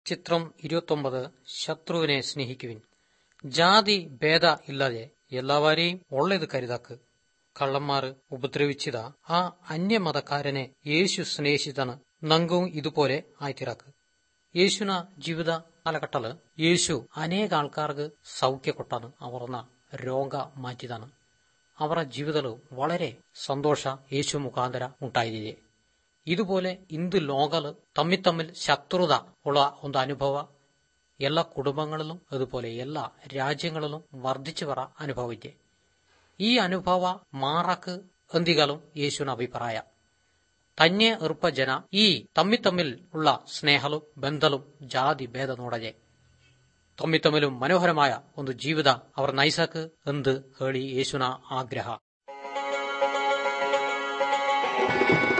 ചിത്രം 29 ശത്രുവിനെ സ്നേഹിക്കുവിൻ. ജാതി ഭേദ ഇല്ലാതെ എല്ലാവരെയും ഉള്ളത് കരുതാക്ക്. കള്ളന്മാർ ഉപദ്രവിച്ചത ആ അന്യമതക്കാരനെ യേശു സ്നേഹിച്ചതാണ്. നങ്കും ഇതുപോലെ ആയിത്തീരാക്ക്. യേശുന ജീവിത കാലഘട്ടത്തില് യേശു അനേക ആൾക്കാർക്ക് സൗഖ്യ കൊട്ടാണ്. അവർന്ന രോഗ മാറ്റിയതാണ്. അവരുടെ ജീവിതത്തിൽ വളരെ സന്തോഷ യേശു മുഖാന്തര ഉണ്ടായിരിക്കെ. ഇതുപോലെ ഇന്ത് ലോകല് തമ്മിൽ ശത്രുത ഉള്ള ಒಂದು അനുഭവ എല്ലാ കുടുംബങ്ങളിലും അതുപോലെ എല്ലാ രാജ്യങ്ങളിലും വർദ്ധിച്ചു വര അനുഭവിക്കെ. ഈ അനുഭവ മാറാക്ക് എന്തികളും യേശുവിನ അഭിപ്രായ. തന്നെ ഇറുപ്പ ജന ഈ തമ്മിൽ ഉള്ള സ്നേഹലും ബന്ധലും ജാതി ഭേദ ನೋಡದೆ തമ്മിലും മനോഹരമായ ಒಂದು ജീവിത അവർ നയിസാക്ക് എന്ത് ಹೇಳಿ യേശുവിನ ಆಗ್ರಹ.